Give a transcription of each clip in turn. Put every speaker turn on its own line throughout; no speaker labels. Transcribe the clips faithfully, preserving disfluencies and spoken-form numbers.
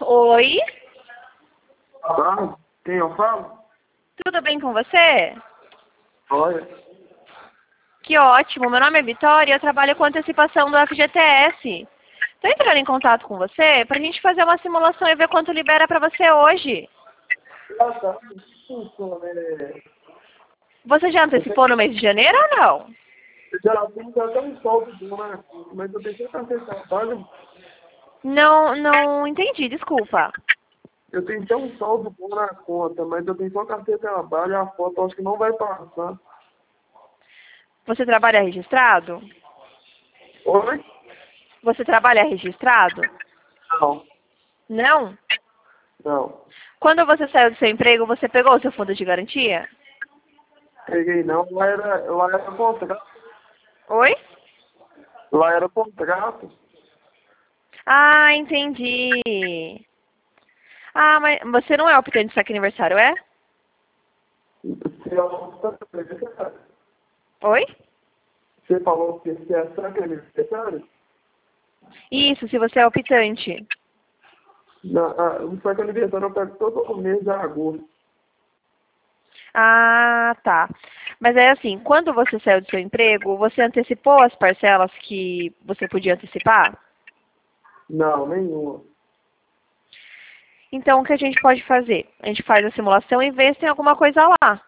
Oi?
Ah, quem eu falo?
Tudo bem com você?
Olha.
Que ótimo. Meu nome é Vitória e eu trabalho com antecipação do F G T S. Estou entrando em contato com você para a gente fazer uma simulação e ver quanto libera para você hoje.
Ah, tá. Funciona, é...
Você já antecipou no mês de janeiro ou não?
Eu já tenho até um saldo bom na conta, mas eu deixei pra ter trabalho.
Não, não entendi, desculpa.
Eu tenho até um saldo bom na conta, mas eu tenho só carteira de trabalho e a foto acho que não vai passar.
Você trabalha registrado?
Oi?
Você trabalha registrado?
Não.
Não?
Não.
Quando você saiu do seu emprego, você pegou o seu fundo de garantia?
Peguei não. Lá era, lá era contrato.
Oi?
Lá era contrato.
Ah, entendi. Ah, mas você não é optante de saque aniversário, é?
Você é-
Oi?
Você falou que você é saque aniversário?
Isso, se você é optante.
Não, ah, o saque aniversário eu pego todo mês de agosto.
Ah, tá. Mas é assim, quando você saiu do seu emprego, você antecipou as parcelas que você podia antecipar?
Não, nenhuma.
Então, o que a gente pode fazer? A gente faz a simulação e vê se tem alguma coisa lá.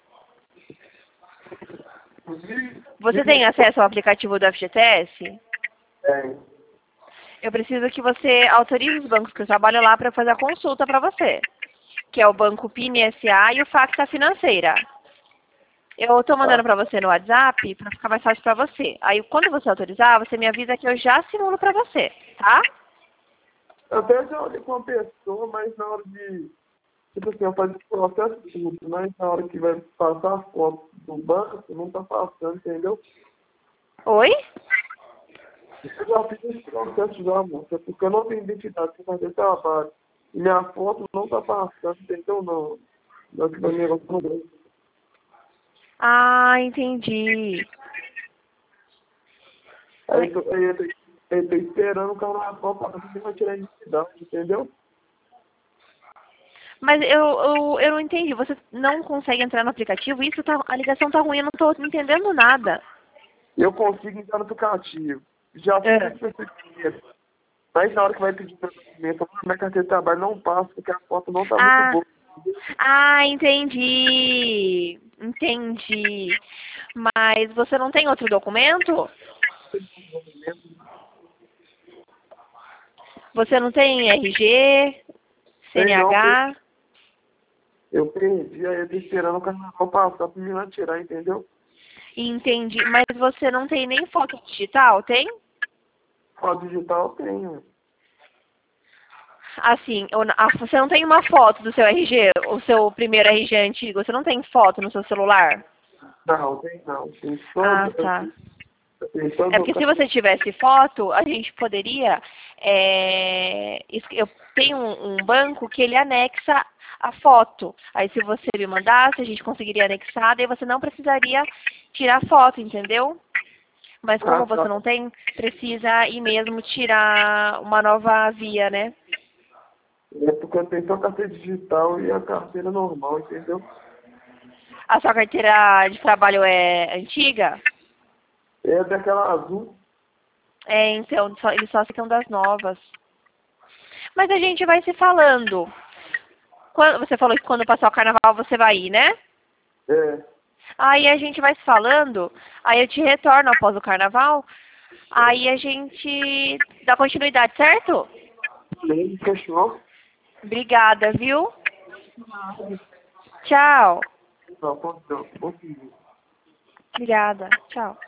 Você tem acesso ao aplicativo do F G T S?
É.
Eu preciso que você autorize os bancos que eu trabalho lá para fazer a consulta para você, que é o Banco P I N S A e o Facta Financeira. Eu estou mandando
Tá.
para você no WhatsApp para ficar mais fácil para você. Aí, quando você autorizar, você me avisa que eu já simulo para você, tá?
Eu até já olhei com uma pessoa, mas na hora de. Tipo assim, eu faço o processo tudo, mas na hora que vai passar a foto do banco, não tá passando, entendeu?
Oi?
Eu já fiz esse processo já, moça, porque eu não tenho identidade para fazer trabalho. E minha foto não tá passando, entendeu? Não. Não, que meu negócio não deu.
Ah, entendi.
Aí eu tô, aí eu tô, eu tô esperando o carnaval para pra tirar a identidade, entendeu?
Mas eu, eu, eu não entendi. Você não consegue entrar no aplicativo? Isso tá, a ligação tá ruim, eu não estou entendendo nada.
Eu consigo entrar no aplicativo. Já fiz
É.
esse procedimento. Mas na hora que vai pedir meu documento, minha carteira de trabalho não passa, porque a foto não tá muito
Ah,
boa.
ah, entendi. Entendi. Mas você não tem outro documento? Você não tem R G,
Sei não, porque
C N H?
eu perdi, aí eu tô esperando o carnaval passar pra me lá tirar, entendeu?
Entendi. Mas você não tem nem foto digital, tem?
Foto digital eu tenho.
Assim, eu- a- você não tem uma foto do seu R G, o seu primeiro R G antigo? Você não tem foto no seu celular?
Não, tem não. Tem só,
Ah,
eu
tá.
tenho eu tenho só
É porque se
do...
você tivesse foto, a gente poderia. é, es- eu tenho um, um banco que ele anexa a foto. Aí se você me mandasse, a gente conseguiria anexar, daí você não precisaria tirar foto, entendeu? Mas
Ah,
como você
tá.
não tem, precisa ir mesmo tirar uma nova via, né?
É porque eu tenho só carteira digital e a carteira normal, entendeu?
A sua carteira de trabalho é antiga?
É daquela azul.
É, então, só- eles só aceitam das novas. Mas a gente vai se falando. Quando, você falou que quando passar o carnaval você vai ir, né?
É.
Aí a gente vai se falando, aí eu te retorno após o carnaval, aí a gente dá continuidade, certo?
Beleza, fechou.
Obrigada, viu? Tchau.
Não, pode não. Pode ir.
Obrigada. Tchau.